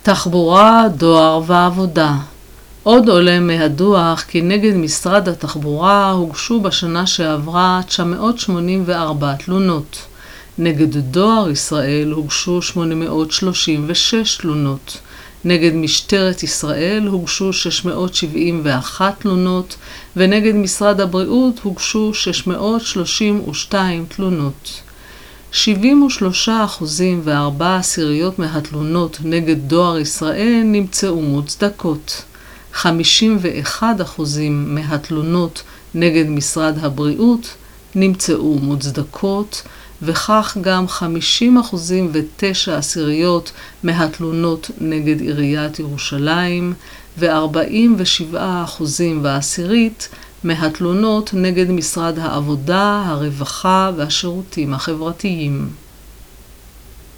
תחבורה, דואר ועבודה. עוד עולה מהדוח כי נגד משרד התחבורה הוגשו בשנה שעברה 984 תלונות. נגד דואר ישראל הוגשו 836 תלונות. נגד משטרת ישראל הוגשו 671 תלונות, ונגד משרד הבריאות הוגשו 632 תלונות. 73.4% מהתלונות נגד דואר ישראל נמצאו מוצדקות. 51% מהתלונות נגד משרד הבריאות נמצאו מוצדקות, וכך גם 50.9% מהתלונות נגד עיריית ירושלים, ו47.1% מהתלונות נגד משרד העבודה, הרווחה והשירותים החברתיים.